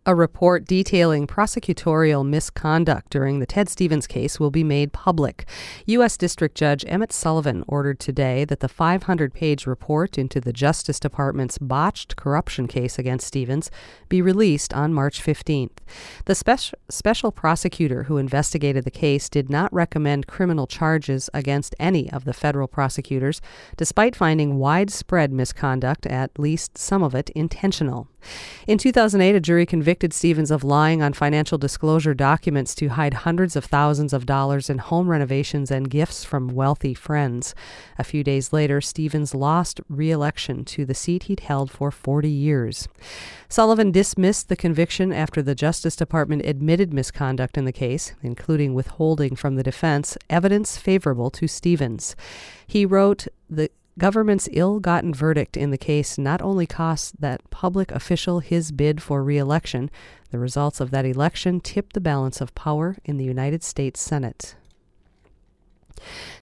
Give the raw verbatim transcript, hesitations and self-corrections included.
A report detailing prosecutorial misconduct during the Ted Stevens case will be made public. U S. District Judge Emmett Sullivan ordered today that the five hundred page report into the Justice Department's botched corruption case against Stevens be released on March fifteenth. The speci- special prosecutor who investigated the case did not recommend criminal charges against any of the federal prosecutors, despite finding widespread misconduct, at least some of it intentional. In two thousand eight, a jury convicted Stevens of lying on financial disclosure documents to hide hundreds of thousands of dollars in home renovations and gifts from wealthy friends. A few days later, Stevens lost re-election to the seat he'd held for forty years. Sullivan dismissed the conviction after the Justice Department admitted misconduct in the case, including withholding from the defense evidence favorable to Stevens. He wrote, "The government's ill-gotten verdict in the case not only cost that public official his bid for re-election, the results of that election tipped the balance of power in the United States Senate."